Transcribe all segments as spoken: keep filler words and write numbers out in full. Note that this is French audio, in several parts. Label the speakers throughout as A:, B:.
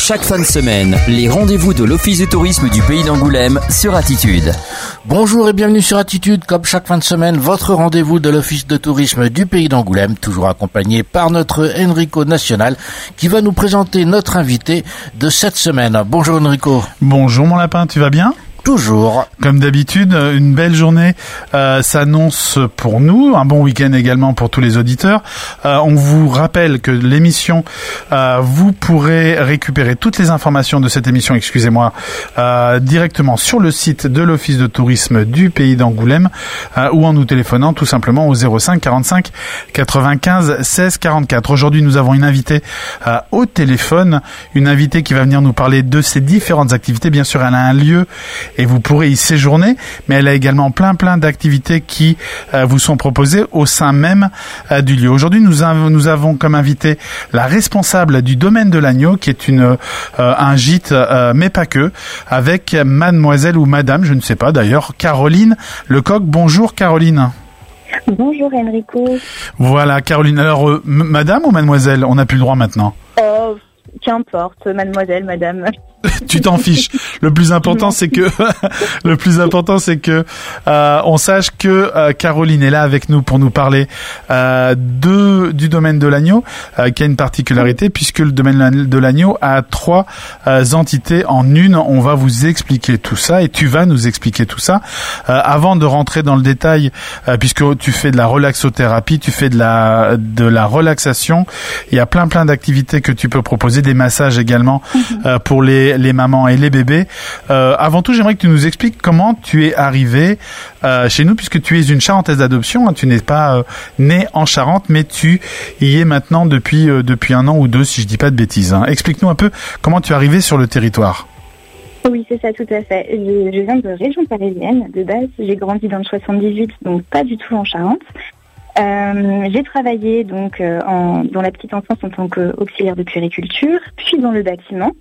A: Chaque fin de semaine, les rendez-vous de l'Office de tourisme du Pays d'Angoulême sur Attitude.
B: Bonjour et bienvenue sur Attitude, comme chaque fin de semaine, votre rendez-vous de l'Office de tourisme du Pays d'Angoulême, toujours accompagné par notre Enrico National, qui va nous présenter notre invité de cette semaine. Bonjour Enrico.
C: Bonjour mon lapin, tu vas bien ?
B: Toujours.
C: Comme d'habitude, une belle journée euh, s'annonce pour nous, un bon week-end également pour tous les auditeurs. Euh, on vous rappelle que l'émission, euh, vous pourrez récupérer toutes les informations de cette émission, excusez-moi, euh, directement sur le site de l'Office de tourisme du Pays d'Angoulême euh, ou en nous téléphonant tout simplement au zéro cinq quarante-cinq quatre-vingt-quinze seize quarante-quatre. Aujourd'hui, nous avons une invitée euh, au téléphone, une invitée qui va venir nous parler de ces différentes activités. Bien sûr, elle a un lieu et vous pourrez y séjourner, mais elle a également plein plein d'activités qui euh, vous sont proposées au sein même euh, du lieu. Aujourd'hui, nous, av- nous avons comme invité la responsable du domaine de l'Agneau, qui est une euh, un gîte, euh, mais pas que, avec mademoiselle ou madame, je ne sais pas d'ailleurs, Caroline Lecoq. Bonjour Caroline.
D: Bonjour Enrico.
C: Voilà Caroline. Alors, euh, m- madame ou mademoiselle ? On n'a plus le droit maintenant.
D: Oh, qu'importe, mademoiselle, madame.
C: Tu t'en fiches. Le plus important, c'est que le plus important, c'est que euh, on sache que euh, Caroline est là avec nous pour nous parler euh, de du domaine de l'Agneau, euh, qui a une particularité puisque le domaine de l'Agneau a trois euh, entités en une. On va vous expliquer tout ça et tu vas nous expliquer tout ça. Euh, avant de rentrer dans le détail, euh, puisque tu fais de la relaxothérapie, tu fais de la de la relaxation, il y a plein plein d'activités que tu peux proposer, des massages également euh, pour les les mamans et les bébés. Euh, avant tout, j'aimerais que tu nous expliques comment tu es arrivée euh, chez nous, puisque tu es une Charentaise d'adoption. Hein, tu n'es pas euh, née en Charente, mais tu y es maintenant depuis euh, depuis un an ou deux, si je dis pas de bêtises. Hein. Explique-nous un peu comment tu es arrivée sur le territoire.
D: Oui, c'est ça, tout à fait. Je, je viens de région parisienne. De base, j'ai grandi dans le soixante-dix-huit, donc pas du tout en Charente. Euh, j'ai travaillé donc euh, en, dans la petite enfance en tant qu'auxiliaire de puériculture, puis dans le bâtiment.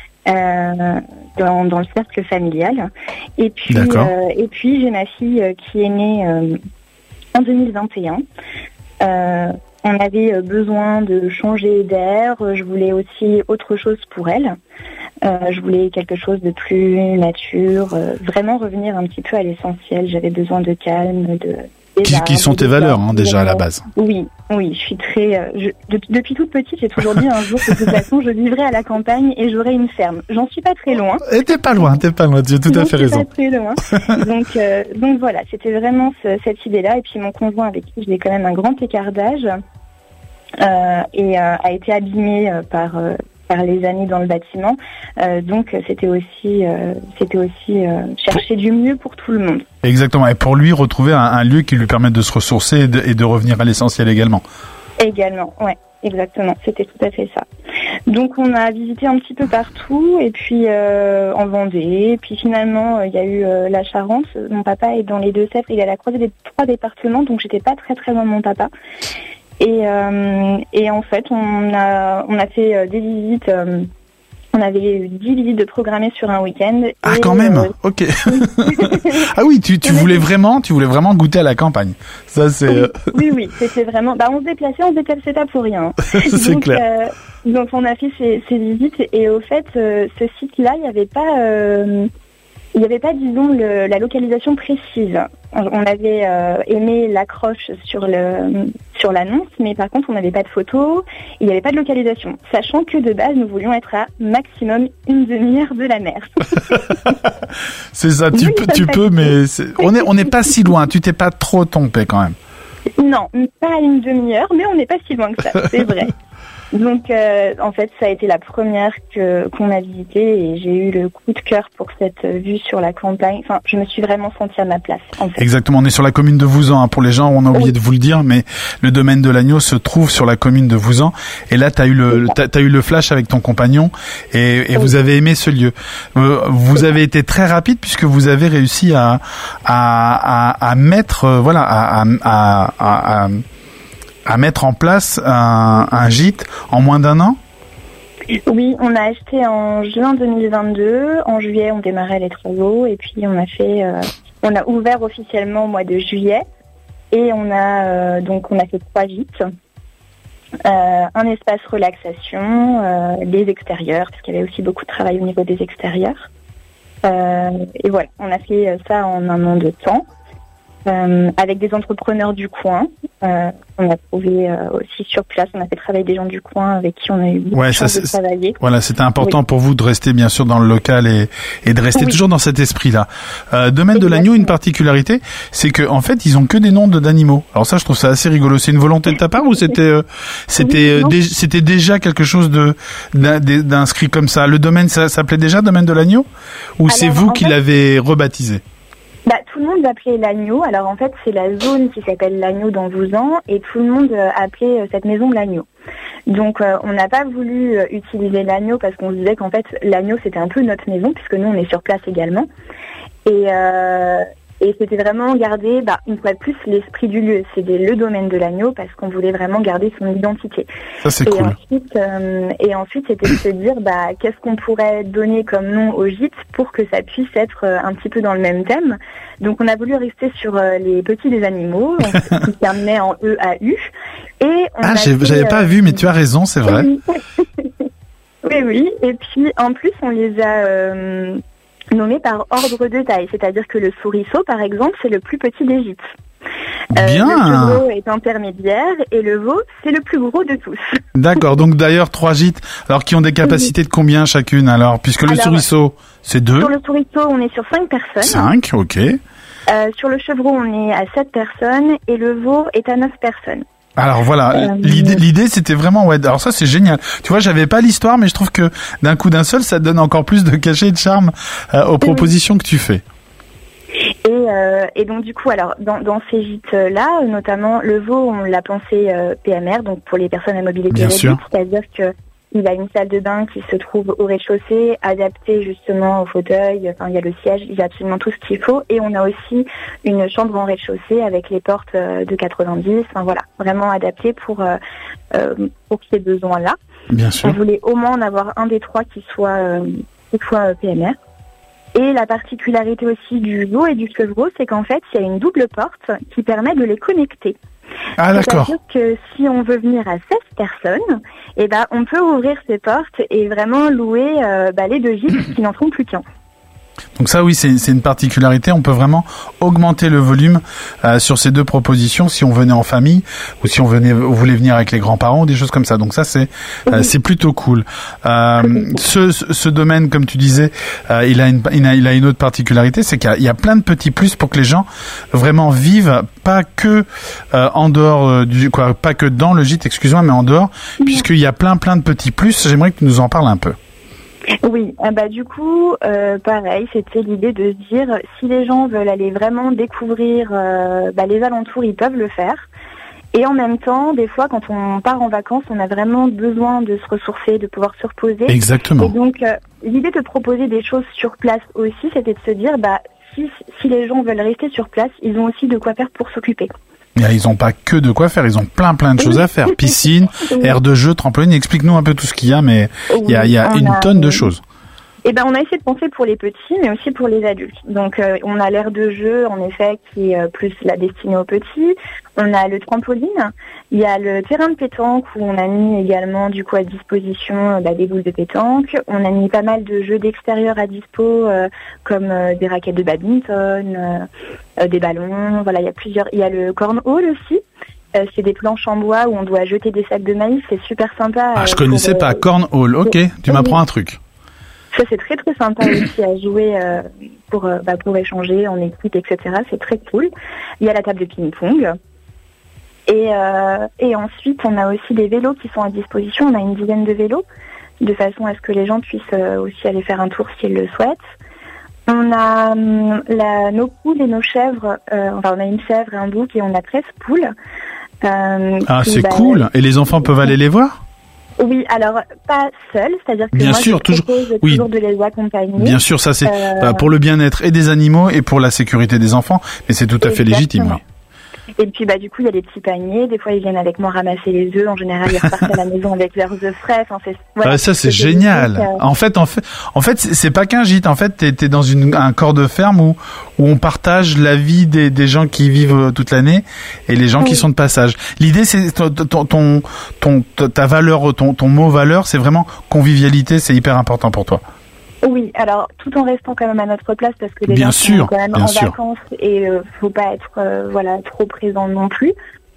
D: Euh, dans, dans le cercle familial et puis euh, et puis j'ai ma fille euh, qui est née euh, en deux mille vingt et un. Euh, on avait besoin de changer d'air. Je voulais aussi autre chose pour elle. Euh, je voulais quelque chose de plus nature, euh, vraiment revenir un petit peu à l'essentiel. J'avais besoin de calme, de
C: Qui, qui sont tes valeurs hein, déjà à la base.
D: Oui, oui, je suis très. Euh, je, de, depuis toute petite, j'ai toujours dit un jour que de toute façon, je vivrai à la campagne et j'aurai une ferme. J'en suis pas très loin.
C: Et t'es pas loin, t'es pas loin. Tu as tout à fait raison.
D: J'en suis pas très loin. donc, euh, donc voilà, c'était vraiment ce, cette idée-là. Et puis mon conjoint, avec qui j'ai quand même un grand écart d'âge, euh, et euh, a été abîmé euh, par. Euh, par les années dans le bâtiment, euh, donc c'était aussi, euh, c'était aussi euh, chercher du mieux pour tout le monde.
C: Exactement, et pour lui retrouver un, un lieu qui lui permette de se ressourcer et de, et de revenir à l'essentiel également.
D: Également, ouais, exactement, c'était tout à fait ça. Donc on a visité un petit peu partout, et puis euh, en Vendée, et puis finalement il euh, y a eu euh, la Charente. Mon papa est dans les Deux-Sèvres, il est à la croisée des trois départements, donc j'étais pas très très loin de mon papa. Et, euh, et en fait, on a, on a fait euh, des visites. Euh, on avait dix visites de programmées sur un week-end.
C: Ah,
D: et,
C: quand même.
D: Euh,
C: ok. Ah oui, tu, tu voulais vraiment, tu voulais vraiment goûter à la campagne. Ça, c'est.
D: Oui, oui, oui, c'était vraiment. Bah, on se déplaçait, on se déplaçait pas pour rien.
C: c'est
D: donc,
C: clair.
D: Euh, donc, on a fait ces, ces visites et au fait, euh, ce site-là, il n'y avait pas. Euh, Il n'y avait pas, disons, le, la localisation précise. On, on avait euh, aimé l'accroche sur le sur l'annonce, mais par contre, on n'avait pas de photos, il n'y avait pas de localisation. Sachant que de base, nous voulions être à maximum une demi-heure de la mer.
C: c'est ça, tu,
D: oui,
C: peux,
D: ça
C: tu peux, mais c'est... on n'est on n'est pas si loin. Tu t'es pas trop trompé quand même.
D: Non, pas une demi-heure, mais on n'est pas si loin que ça, c'est vrai. Donc, euh, en fait, ça a été la première que qu'on a visitée et j'ai eu le coup de cœur pour cette vue sur la campagne. Enfin, je me suis vraiment sentie à ma place, en fait.
C: Exactement, on est sur la commune de Vouzan. Hein. Pour les gens, on a oublié oui. de vous le dire, mais le domaine de l'Agneau se trouve sur la commune de Vouzan. Et là, t'as eu le, t'as, t'as eu le flash avec ton compagnon et, et oui. vous avez aimé ce lieu. Euh, vous avez été très rapide puisque vous avez réussi à à à, à mettre, euh, voilà, à à, à, à, à à mettre en place un, un gîte en moins d'un an.
D: Oui, on a acheté en juin deux mille vingt-deux. En juillet, on démarrait les travaux et puis on a fait, euh, on a ouvert officiellement au mois de juillet et on a euh, donc on a fait trois gîtes. euh, un espace relaxation, euh, les extérieurs, parce qu'il y avait aussi beaucoup de travail au niveau des extérieurs. Euh, et voilà, on a fait ça en un an de temps. Euh, avec des entrepreneurs du coin. Euh, on a trouvé euh, aussi sur place, on a fait travailler des gens du coin avec qui on a eu beaucoup
C: ouais,
D: de
C: ça,
D: chance de travailler.
C: Voilà, c'était important oui. pour vous de rester bien sûr dans le local et, et de rester oui. toujours dans cet esprit-là. Euh, domaine Exactement. de l'agneau, une particularité, c'est que en fait, ils ont que des noms de, d'animaux. Alors ça, je trouve ça assez rigolo. C'est une volonté de ta part ou c'était euh, c'était oui, euh, dé- c'était déjà quelque chose de d'un, d'inscrit comme ça? Le domaine, ça s'appelait déjà domaine de l'agneau ou Alors, c'est vous qui fait... l'avez rebaptisé?
D: Bah, tout le monde l'appelait l'agneau. Alors en fait, c'est la zone qui s'appelle l'agneau d'Anvousan et tout le monde euh, appelait euh, cette maison l'agneau. Donc euh, on n'a pas voulu euh, utiliser l'agneau parce qu'on se disait qu'en fait l'agneau c'était un peu notre maison puisque nous on est sur place également. Et euh, et c'était vraiment garder, bah, une fois de plus, l'esprit du lieu. C'était le domaine de l'agneau parce qu'on voulait vraiment garder son identité.
C: Ça, c'est
D: et
C: cool.
D: Ensuite, euh, et ensuite, c'était de se dire, bah, qu'est-ce qu'on pourrait donner comme nom au gîte pour que ça puisse être euh, un petit peu dans le même thème. Donc, on a voulu rester sur euh, les petits des animaux, qui terminait en E A U. Et on
C: ah,
D: a
C: j'ai,
D: fait,
C: j'avais pas
D: euh,
C: vu, mais tu as raison, c'est vrai.
D: oui, oui. Et puis, en plus, on les a... Euh, nommé par ordre de taille, c'est-à-dire que le souriceau, par exemple, c'est le plus petit des gîtes. Euh,
C: Bien.
D: Le chevreau est intermédiaire et le veau, c'est le plus gros de tous.
C: D'accord, donc d'ailleurs, trois gîtes, alors qui ont des capacités de combien chacune alors? Puisque le alors, souriceau, c'est deux.
D: Sur le souriceau, on est sur cinq personnes.
C: Cinq, ok.
D: Euh, sur le chevreau, on est à sept personnes et le veau est à neuf personnes.
C: Alors voilà, euh, l'idée, l'idée c'était vraiment ouais. Alors ça c'est génial. Tu vois, j'avais pas l'histoire, mais je trouve que d'un coup d'un seul, ça donne encore plus de cachet et de charme euh, aux propositions que tu fais.
D: Et, euh, et donc du coup, alors dans, dans ces gîtes-là, notamment le veau, on l'a pensé euh, P M R, donc pour les personnes à mobilité réduite, c'est-à-dire que il a une salle de bain qui se trouve au rez-de-chaussée, adaptée justement au fauteuil, enfin il y a le siège, il y a absolument tout ce qu'il faut. Et on a aussi une chambre en rez-de-chaussée avec les portes de quatre-vingt-dix, enfin voilà, vraiment adaptée pour, euh, pour ces besoins-là.
C: Bien sûr.
D: On voulait au moins en avoir un des trois qui soit, euh, qui soit P M R. Et la particularité aussi du veau et du chevreau, c'est qu'en fait, il y a une double porte qui permet de les connecter.
C: Ah d'accord.
D: C'est-à-dire que si on veut venir à seize personnes, eh ben, on peut ouvrir ces portes et vraiment louer euh, bah, les deux gîtes qui n'en sont plus qu'un.
C: Donc ça oui, c'est, c'est une particularité. On peut vraiment augmenter le volume euh, sur ces deux propositions si on venait en famille ou si on venait, on voulait venir avec les grands-parents ou des choses comme ça. Donc ça c'est euh, oui. c'est plutôt cool. Euh, ce, ce domaine, comme tu disais, euh, il a une il a, il a une autre particularité, c'est qu'il y a, il y a plein de petits plus pour que les gens vraiment vivent pas que euh, en dehors euh, du quoi, pas que dans le gîte, excuse-moi, mais en dehors, oui. puisqu'il y a plein plein de petits plus. J'aimerais que tu nous en parles un peu.
D: Oui, bah du coup, euh, pareil, c'était l'idée de se dire si les gens veulent aller vraiment découvrir euh, bah, les alentours, ils peuvent le faire. Et en même temps, des fois, quand on part en vacances, on a vraiment besoin de se ressourcer, de pouvoir se reposer.
C: Exactement.
D: Et donc, euh, l'idée de proposer des choses sur place aussi, c'était de se dire, bah si si les gens veulent rester sur place, ils ont aussi de quoi faire pour s'occuper.
C: Ils n'ont pas que de quoi faire, ils ont plein plein de choses à faire. Piscine, oui. aire de jeu, trampoline, explique-nous un peu tout ce qu'il y a, mais il oui, y a, y a une a, tonne de choses.
D: Eh ben, on a essayé de penser pour les petits, mais aussi pour les adultes. Donc, euh, on a l'aire de jeu, en effet, qui est euh, plus la destinée aux petits. On a le trampoline. Il y a le terrain de pétanque où on a mis également, du coup, à disposition euh, bah, des boules de pétanque. On a mis pas mal de jeux d'extérieur à dispo, euh, comme euh, des raquettes de badminton, euh, euh, des ballons. Voilà, il y a plusieurs. Il y a le cornhole aussi. Euh, c'est des planches en bois où on doit jeter des sacs de maïs. C'est super sympa.
C: Ah, je euh, connaissais pour, pas. Euh, cornhole. Ok, tu m'apprends un truc.
D: Ça, c'est très très sympa aussi à jouer euh, pour, euh, bah, pour échanger en équipe, et cetera. C'est très cool. Il y a la table de ping-pong. Et, euh, et ensuite, on a aussi des vélos qui sont à disposition. On a une dizaine de vélos, de façon à ce que les gens puissent euh, aussi aller faire un tour s'ils le souhaitent. On a hum, la, nos poules et nos chèvres. Euh, enfin, on a une chèvre et un bouc et on a treize poules. Euh,
C: ah,
D: qui,
C: c'est
D: bah,
C: cool. Et les enfants peuvent aller les voir ?
D: Oui, alors pas seuls, c'est-à-dire que
C: bien
D: moi
C: sûr,
D: je
C: toujours,
D: propose
C: oui.
D: toujours de les accompagner.
C: Bien sûr, ça c'est
D: euh...
C: bah, pour le bien-être et des animaux et pour la sécurité des enfants, mais c'est tout à fait
D: Exactement.
C: légitime. Oui.
D: Et puis bah du coup il y a les petits paniers. Des fois ils viennent avec moi ramasser les œufs. En général ils repartent à la maison avec leurs œufs frais. Enfin, c'est, voilà,
C: ah, ça c'est, c'est génial. Trucs, euh... En fait, en fait, en fait, c'est, c'est pas qu'un gîte. En fait, t'es, t'es dans une, un corps de ferme où où on partage la vie des, des gens qui vivent toute l'année et les gens oui. qui sont de passage. L'idée c'est ton ton ton, ton ta valeur, ton ton mot valeur, c'est vraiment convivialité. C'est hyper important pour toi.
D: Oui, alors tout en restant quand même à notre place parce que les
C: bien
D: gens
C: sûr,
D: sont quand même
C: bien
D: en
C: sûr.
D: vacances et euh, faut pas être euh, voilà trop présent non plus.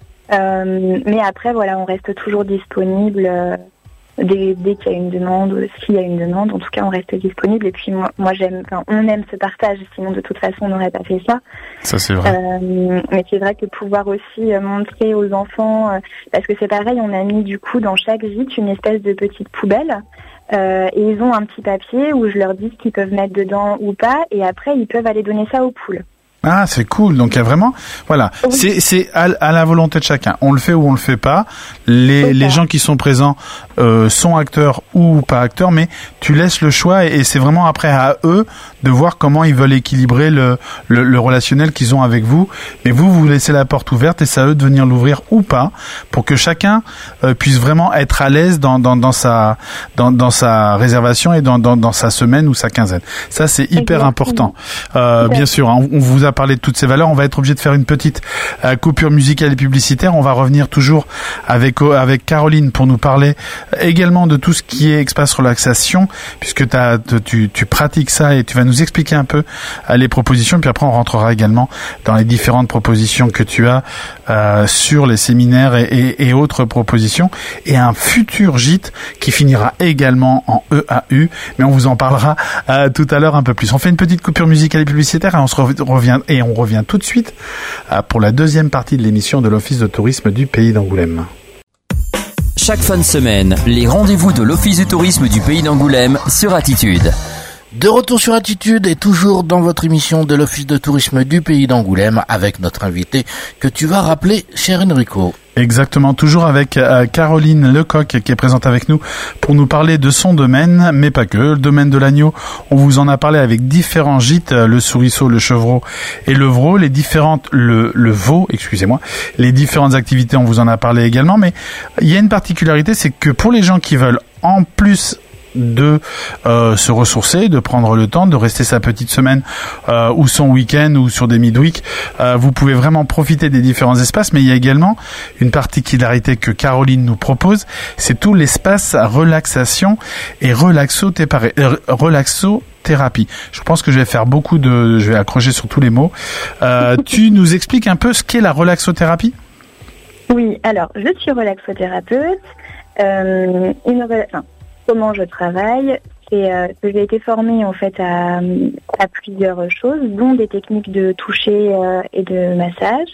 D: Euh, mais après voilà, on reste toujours disponible euh, dès, dès qu'il y a une demande, s'il y a une demande. En tout cas, on reste disponible. Et puis moi, moi j'aime, enfin on aime ce partage. Sinon de toute façon on n'aurait pas fait ça.
C: Ça c'est vrai.
D: Euh, mais c'est vrai que pouvoir aussi euh, montrer aux enfants, euh, parce que c'est pareil, on a mis du coup dans chaque gîte une espèce de petite poubelle. Euh, et ils ont un petit papier où je leur dis ce qu'ils peuvent mettre dedans ou pas, et après ils peuvent aller donner ça aux poules.
C: Ah, c'est cool. Donc il y a vraiment, voilà, oui. c'est c'est à, à la volonté de chacun. On le fait ou on le fait pas. Les les gens qui sont présents euh, sont acteurs ou pas acteurs, mais tu laisses le choix et, et c'est vraiment après à eux de voir comment ils veulent équilibrer le le, le relationnel qu'ils ont avec vous. Mais vous vous laissez la porte ouverte et c'est à eux de venir l'ouvrir ou pas pour que chacun euh, puisse vraiment être à l'aise dans dans dans sa dans dans sa réservation et dans dans dans sa semaine ou sa quinzaine. Ça c'est hyper Exactement. important. Euh, bien sûr, hein, on, on vous a parlé de toutes ces valeurs. On va être obligé de faire une petite euh, coupure musicale et publicitaire. On va revenir toujours avec euh, avec Caroline pour nous parler également de tout ce qui est espace relaxation, puisque t'as, tu tu pratiques ça et tu vas nous expliquer un peu euh, les propositions. Puis après, on rentrera également dans les différentes propositions que tu as euh, sur les séminaires et, et, et autres propositions. Et un futur gîte qui finira également en E A U, mais on vous en parlera euh, tout à l'heure un peu plus. On fait une petite coupure musicale et publicitaire et on se revient et on revient tout de suite pour la deuxième partie de l'émission de l'Office de tourisme du Pays d'Angoulême.
A: Chaque fin de semaine, les rendez-vous de l'Office du tourisme du Pays d'Angoulême sur Attitude.
B: De retour sur Attitude et toujours dans votre émission de l'Office de tourisme du Pays d'Angoulême avec notre invité que tu vas rappeler, cher Enrico.
C: Exactement, toujours avec euh, Caroline Lecoq qui est présente avec nous pour nous parler de son domaine, mais pas que. Le domaine de l'agneau, on vous en a parlé avec différents gîtes, le Souriceau, le Chevreau et le Vreau, les différentes, le, le Veau, excusez-moi, les différentes activités, on vous en a parlé également, mais il y a une particularité, c'est que pour les gens qui veulent en plus de euh, se ressourcer, de prendre le temps, de rester sa petite semaine euh, ou son week-end ou sur des mid-week. Euh, vous pouvez vraiment profiter des différents espaces, mais il y a également une particularité que Caroline nous propose, c'est tout l'espace relaxation et relaxothérapie. Euh, relaxothérapie. Je pense que je vais faire beaucoup de... Je vais accrocher sur tous les mots. Euh, tu nous expliques un peu ce qu'est la relaxothérapie ?
D: Oui, alors, je suis relaxothérapeute. Euh, une... enfin, comment je travaille, c'est euh, que j'ai été formée en fait à, à plusieurs choses, dont des techniques de toucher euh, et de massage.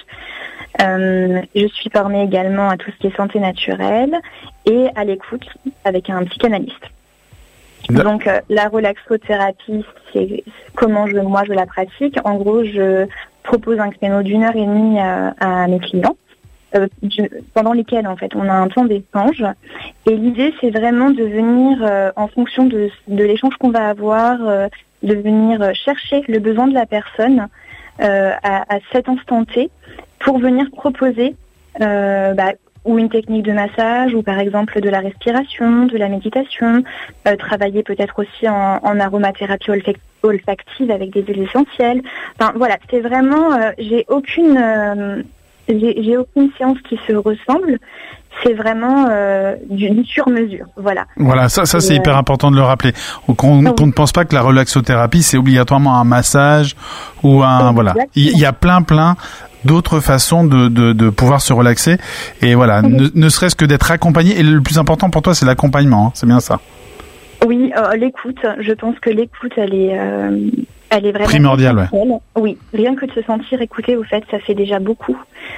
D: Euh, je suis formée également à tout ce qui est santé naturelle et à l'écoute avec un psychanalyste. De... Donc euh, la relaxothérapie, c'est comment je, moi je la pratique. En gros, je propose un créneau d'une heure et demie à, à mes clients. Euh, je, pendant lesquels en fait on a un temps d'échange et l'idée c'est vraiment de venir euh, en fonction de, de l'échange qu'on va avoir euh, de venir chercher le besoin de la personne euh, à, à cet instant T pour venir proposer euh, bah, ou une technique de massage ou par exemple de la respiration, de la méditation, euh, travailler peut-être aussi en, en aromathérapie olfac- olfactive avec des huiles essentielles. Enfin voilà, c'est vraiment euh, j'ai aucune euh, J'ai, j'ai aucune séance qui se ressemble. C'est vraiment euh, du, du sur-mesure. Voilà.
C: Voilà, ça, ça c'est euh... hyper important de le rappeler. Qu'on, oh. qu'on ne pense pas que la relaxothérapie c'est obligatoirement un massage ou un oh, voilà. Il y a plein plein d'autres façons de, de, de pouvoir se relaxer et voilà, mm-hmm. ne, ne serait-ce que d'être accompagné. Et le plus important pour toi c'est l'accompagnement. Hein, c'est bien ça.
D: Oui, euh, l'écoute. Je pense que l'écoute elle est. Euh... Elle est vraiment
C: primordiale, ouais.
D: Oui, rien que de se sentir écouté, au fait, ça fait déjà beaucoup.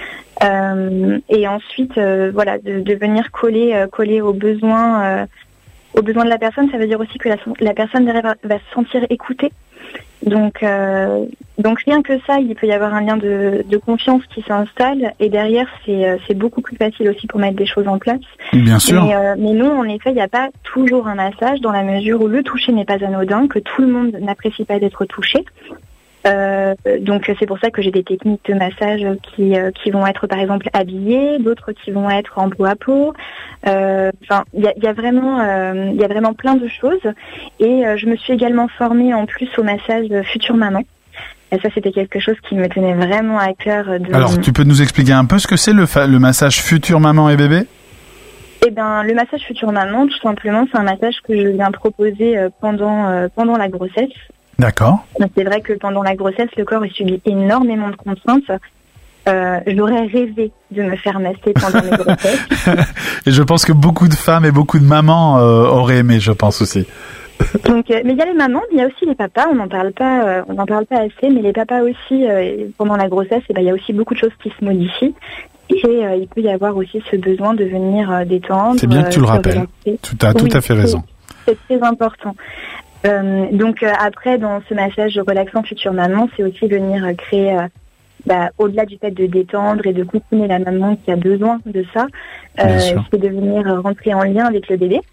D: Euh, et ensuite, euh, voilà, de, de venir coller, euh, coller aux besoins, euh, aux besoins de la personne, ça veut dire aussi que la, la personne va, va se sentir écoutée. Donc, euh, donc rien que ça, il peut y avoir un lien de, de confiance qui s'installe et derrière, c'est, c'est beaucoup plus facile aussi pour mettre des choses en place.
C: Bien sûr.
D: Mais, euh, mais non, en effet, il n'y a pas toujours un massage dans la mesure où le toucher n'est pas anodin, que tout le monde n'apprécie pas d'être touché. Euh, donc c'est pour ça que j'ai des techniques de massage qui euh, qui vont être par exemple habillées, d'autres qui vont être en peau à peau. Euh, Enfin, il y a, y a vraiment euh, il y a vraiment plein de choses. Et euh, je me suis également formée en plus au massage Future Maman. Et ça, c'était quelque chose qui me tenait vraiment à cœur. De...
C: Alors, tu peux nous expliquer un peu ce que c'est le, fa- le massage Future Maman et Bébé ?
D: Eh ben, le massage Future Maman, tout simplement, c'est un massage que je viens proposer euh, pendant euh, pendant la grossesse.
C: D'accord.
D: Donc, c'est vrai que pendant la grossesse, le corps il subit énormément de contraintes. Euh, j'aurais rêvé de me faire masser pendant mes grossesses.
C: Et je pense que beaucoup de femmes et beaucoup de mamans euh, auraient aimé, je pense aussi.
D: Donc, euh, mais il y a les mamans, il y a aussi les papas. On n'en parle pas, euh, on n'en parle pas assez, mais les papas aussi euh, pendant la grossesse, eh ben, il y a aussi beaucoup de choses qui se modifient. Et euh, il peut y avoir aussi ce besoin de venir euh, détendre.
C: C'est bien que tu le
D: euh,
C: rappelles. Tu as tout
D: oui,
C: à fait raison.
D: C'est, c'est très important. Euh, donc euh, après, dans ce massage relaxant Future Maman, c'est aussi venir euh, créer, euh, bah, au-delà du fait de détendre et de coucouner la maman qui a besoin de ça, euh, c'est de venir rentrer en lien avec le bébé.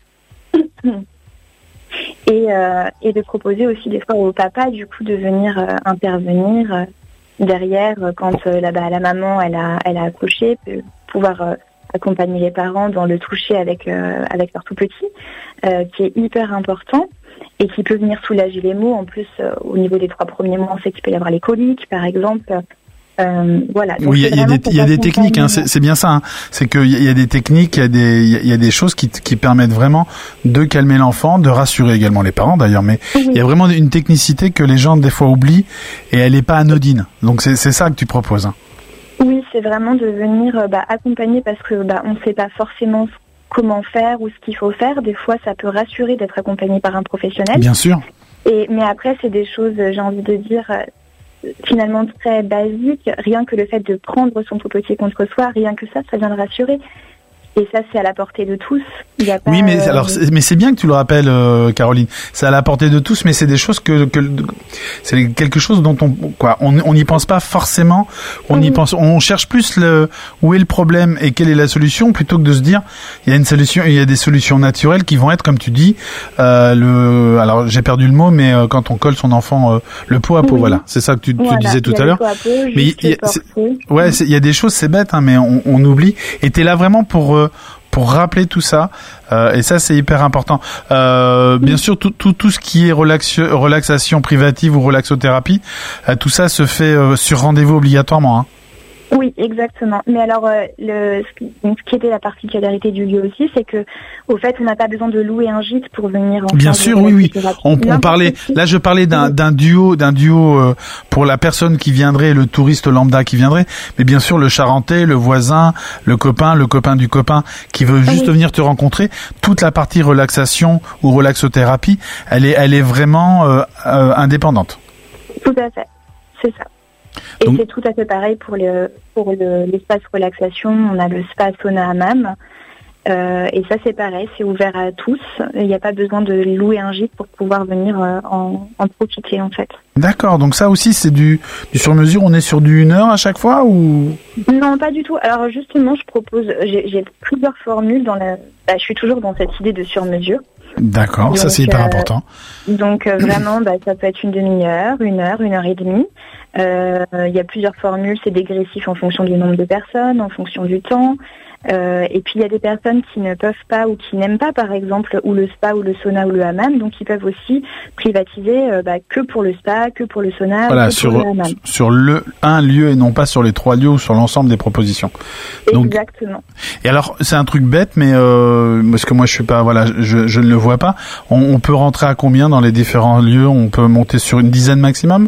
D: Et, euh, et de proposer aussi des fois au papa du coup de venir euh, intervenir euh, derrière euh, quand euh, la, bah, la maman elle a elle a accouché, peut pouvoir euh, accompagner les parents dans le toucher avec euh, avec leur tout petit, euh, qui est hyper important et qui peut venir soulager les maux. En plus, euh, au niveau des trois premiers mois, on sait qu'il peut y avoir les coliques par exemple. Euh, voilà. Donc
C: oui, il y, y a des, y a des techniques, hein, c'est, c'est bien ça. Hein. C'est qu'il y, y a des techniques, il y a des, il y a des choses qui, qui permettent vraiment de calmer l'enfant, de rassurer également les parents d'ailleurs. Mais il oui. y a vraiment une technicité que les gens des fois oublient et elle n'est pas anodine. Donc c'est, c'est ça que tu proposes. Hein.
D: Oui, c'est vraiment de venir bah, accompagner parce que bah, on ne sait pas forcément comment faire ou ce qu'il faut faire. Des fois, ça peut rassurer d'être accompagné par un professionnel.
C: Bien sûr.
D: Et mais après, c'est des choses, j'ai envie de dire. Finalement très basique, rien que le fait de prendre son tout petit contre soi, rien que ça, ça vient le rassurer. Et ça, c'est à la portée de tous. Il y a pas,
C: oui, mais
D: euh...
C: alors, c'est, mais c'est bien que tu le rappelles, euh, Caroline. C'est à la portée de tous, mais c'est des choses que, que c'est quelque chose dont on, quoi, on, on n'y pense pas forcément. On oui. y pense, on cherche plus le où est le problème et quelle est la solution, plutôt que de se dire il y a une solution, il y a des solutions naturelles qui vont être, comme tu dis, euh, le. Alors, j'ai perdu le mot, mais euh, quand on colle son enfant, euh, le pot à pot, oui. voilà, c'est ça que tu,
D: voilà,
C: tu disais tout à l'heure.
D: Pot à pot,
C: mais il y a, c'est, ouais, il y a des choses, c'est bête, hein, mais on, on oublie. Et t'es là vraiment pour euh, pour rappeler tout ça, euh, et ça c'est hyper important. Euh, bien sûr, tout, tout, tout ce qui est relaxio, relaxation privative ou relaxothérapie, euh, tout ça se fait euh, sur rendez-vous obligatoirement. Hein.
D: Oui, exactement. Mais alors, euh, le, ce, qui, ce qui était la particularité du lieu aussi, c'est que, au fait, on n'a pas besoin de louer un gîte pour venir. En
C: Bien sûr, oui, oui. On, on parlait. Là, je parlais d'un,
D: oui. d'un
C: duo, d'un duo euh, pour la personne qui viendrait, le touriste lambda qui viendrait. Mais bien sûr, le Charentais, le voisin, le copain, le copain du copain qui veut juste oui. venir te rencontrer. Toute la partie relaxation ou relaxothérapie, elle est, elle est vraiment euh, euh, indépendante.
D: Tout à fait. C'est ça. Et
C: Donc,
D: c'est tout à fait pareil pour, le, pour le, l'espace relaxation. On a le spa sauna hammam. Euh, et ça, c'est pareil, c'est ouvert à tous. Il n'y a pas besoin de louer un gîte pour pouvoir venir euh, en, en profiter, en fait.
C: D'accord, donc ça aussi, c'est du, du sur-mesure. On est sur du une heure à chaque fois ou...
D: Non, pas du tout. Alors justement, je propose, j'ai, j'ai plusieurs formules. Dans la, bah, je suis toujours dans cette idée de sur-mesure.
C: D'accord, donc, ça c'est hyper euh, important.
D: Donc euh, vraiment, bah, ça peut être une demi-heure, une heure, une heure et demie. Il euh, y a plusieurs formules, c'est dégressif en fonction du nombre de personnes, en fonction du temps. Euh, et puis il y a des personnes qui ne peuvent pas ou qui n'aiment pas, par exemple, ou le spa, ou le sauna, ou le hammam, donc ils peuvent aussi privatiser euh, bah, que pour le spa, que pour le sauna,
C: voilà,
D: que
C: sur,
D: pour le hammam.
C: Sur le un lieu et non pas sur les trois lieux ou sur l'ensemble des propositions. Donc,
D: exactement.
C: Et alors c'est un truc bête, mais euh, parce que moi je suis pas, voilà, je, je ne le vois pas. On, on peut rentrer à combien dans les différents lieux? On peut monter sur une dizaine maximum?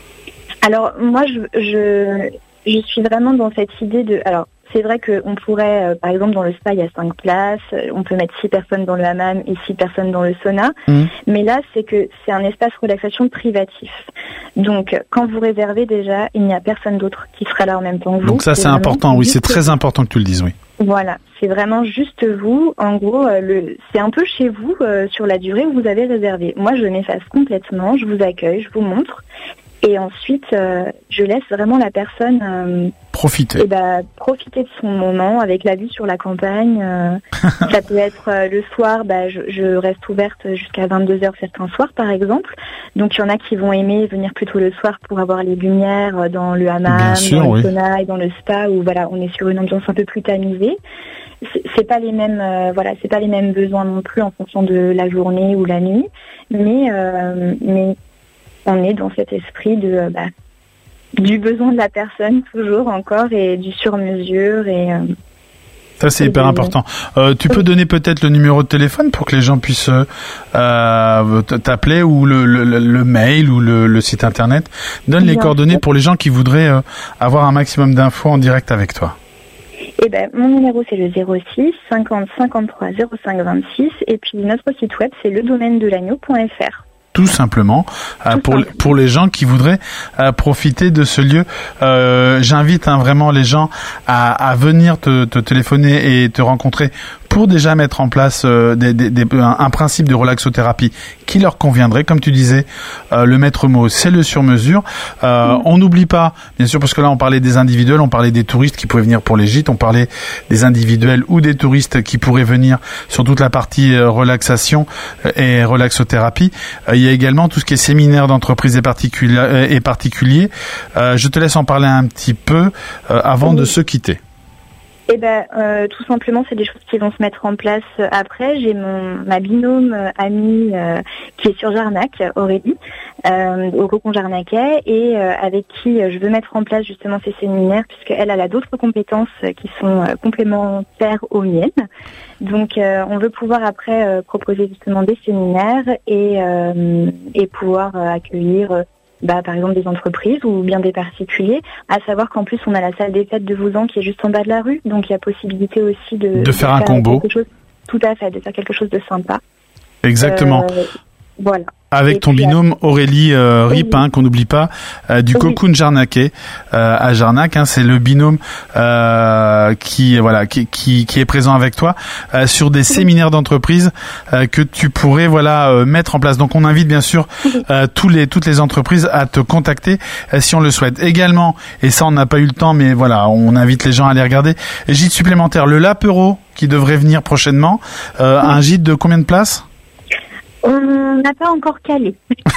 D: Alors moi je, je je suis vraiment dans cette idée de alors c'est vrai qu'on pourrait, euh, par exemple, dans le spa, il y a cinq places, on peut mettre six personnes dans le hammam et six personnes dans le sauna. Mmh. Mais là, c'est que c'est un espace relaxation privatif. Donc, quand vous réservez déjà, il n'y a personne d'autre qui sera là en même temps que vous.
C: Donc ça, c'est, c'est important, oui, c'est très important que tu le dises, oui.
D: Voilà, c'est vraiment juste vous. En gros, euh, le, c'est un peu chez vous euh, sur la durée où vous avez réservé. Moi, je m'efface complètement, je vous accueille, je vous montre. Et ensuite, euh, je laisse vraiment la personne euh,
C: profiter.
D: Et bah, profiter de son moment avec la vue sur la campagne. Euh, ça peut être euh, le soir, bah, je, je reste ouverte jusqu'à vingt-deux heures certains soirs par exemple. Donc il y en a qui vont aimer venir plutôt le soir pour avoir les lumières dans le hammam,
C: sûr,
D: dans le
C: oui.
D: sauna et dans le spa où voilà, on est sur une ambiance un peu plus tamisée. C'est, c'est pas les mêmes, euh, voilà, c'est pas les mêmes besoins non plus en fonction de la journée ou la nuit, mais euh, mais on est dans cet esprit de bah, du besoin de la personne toujours encore et du sur-mesure et euh,
C: ça c'est hyper important. Euh, tu peux donner peut-être le numéro de téléphone pour que les gens puissent euh, t'appeler ou le, le, le mail ou le, le site internet. Donne les
D: Bien
C: coordonnées
D: sûr.
C: pour les gens qui voudraient euh, avoir un maximum d'infos en direct avec toi.
D: Eh ben, mon numéro c'est le zéro six cinquante cinquante-trois zéro cinq vingt-six et puis notre site web c'est le domaine de l'agneau point f r.
C: Tout simplement euh,
D: Tout
C: pour
D: simple.
C: pour les gens qui voudraient euh, profiter de ce lieu. Euh, j'invite hein, vraiment les gens à, à venir te, te téléphoner et te rencontrer pour déjà mettre en place euh, des, des, des, un, un principe de relaxothérapie qui leur conviendrait. Comme tu disais, euh, le maître mot, c'est le sur-mesure. Euh, mmh. On n'oublie pas, bien sûr, parce que là, on parlait des individuels, on parlait des touristes qui pouvaient venir pour les gîtes, on parlait des individuels ou des touristes qui pourraient venir sur toute la partie euh, relaxation et relaxothérapie. Euh, il y a également tout ce qui est séminaire d'entreprise et, particuli- et particulier. Euh, je te laisse en parler un petit peu euh, avant mmh. de se quitter.
D: Eh ben, euh, tout simplement, c'est des choses qui vont se mettre en place après. J'ai mon ma binôme euh, amie euh, qui est sur Jarnac, Aurélie, euh, au Cocon Jarnacais, et euh, avec qui euh, je veux mettre en place justement ces séminaires, puisqu'elle elle a d'autres compétences euh, qui sont euh, complémentaires aux miennes. Donc, euh, on veut pouvoir après euh, proposer justement des séminaires et euh, et pouvoir euh, accueillir. Euh, Bah, par exemple des entreprises ou bien des particuliers, à savoir qu'en plus on a la salle des fêtes de Vouzan qui est juste en bas de la rue, donc il y a possibilité aussi de,
C: de,
D: de
C: faire,
D: faire
C: un combo.
D: Quelque chose, tout à fait, de faire quelque chose de sympa.
C: Exactement.
D: Euh, voilà.
C: Avec
D: Et
C: ton
D: puis,
C: binôme Aurélie euh,
D: oui.
C: Rip, hein, qu'on n'oublie pas, euh, du
D: Oui.
C: Cocoon Jarnacais euh, à Jarnac. Hein, c'est le binôme euh, qui voilà qui, qui qui est présent avec toi euh, sur des oui. séminaires d'entreprise euh, que tu pourrais voilà euh, mettre en place. Donc on invite bien sûr oui. euh, tous les toutes les entreprises à te contacter euh, si on le souhaite. Également, et ça on n'a pas eu le temps, mais voilà, on invite les gens à aller regarder. Gîte supplémentaire, le Lapero qui devrait venir prochainement. Euh, oui. Un gîte de combien de places?
D: On n'a pas encore calé.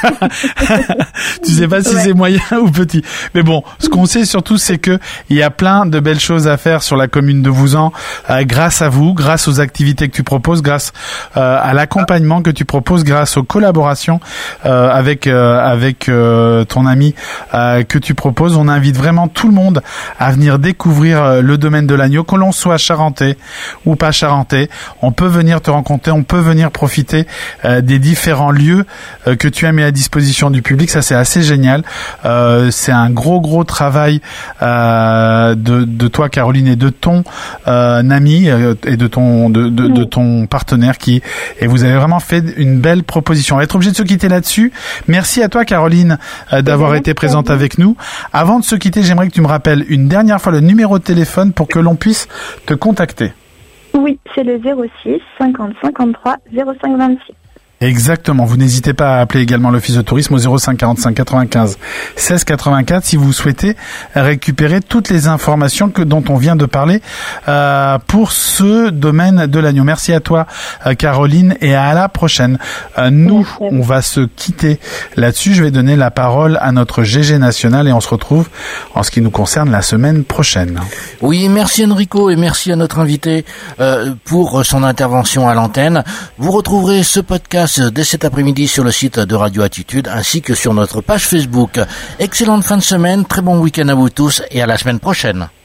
C: Tu sais pas si ouais. c'est moyen ou petit. Mais bon, ce qu'on sait surtout, c'est que il y a plein de belles choses à faire sur la commune de Vouzan, euh, grâce à vous, grâce aux activités que tu proposes, grâce euh, à l'accompagnement que tu proposes, grâce aux collaborations euh, avec euh, avec euh, ton ami euh, que tu proposes. On invite vraiment tout le monde à venir découvrir euh, le domaine de l'agneau, que l'on soit charentais ou pas charentais. On peut venir te rencontrer, on peut venir profiter euh, des différents lieux euh, que tu as mis à disposition du public. Ça c'est assez génial. Euh, c'est un gros gros travail euh, de, de toi Caroline et de ton euh, ami euh, et de ton de, de, de ton partenaire qui et vous avez vraiment fait une belle proposition. On va être obligé de se quitter là-dessus. Merci à toi Caroline euh, d'avoir Merci été présente avec nous. Avant de se quitter, j'aimerais que tu me rappelles une dernière fois le numéro de téléphone pour que l'on puisse te contacter.
D: Oui, c'est le zéro six cinquante cinquante-trois zéro cinq vingt-six.
C: Exactement. Vous n'hésitez pas à appeler également l'Office de tourisme au zéro cinq quarante-cinq quatre-vingt-quinze seize quatre-vingt-quatre si vous souhaitez récupérer toutes les informations que dont on vient de parler euh, pour ce domaine de l'agneau. Merci à toi euh, Caroline et à la prochaine. Euh, nous, on va se quitter là-dessus. Je vais donner la parole à notre G G national et on se retrouve en ce qui nous concerne la semaine prochaine.
B: Oui, merci Enrico et merci à notre invité euh, pour son intervention à l'antenne. Vous retrouverez ce podcast dès cet après-midi sur le site de Radio Attitude ainsi que sur notre page Facebook. Excellente fin de semaine, très bon week-end à vous tous et à la semaine prochaine.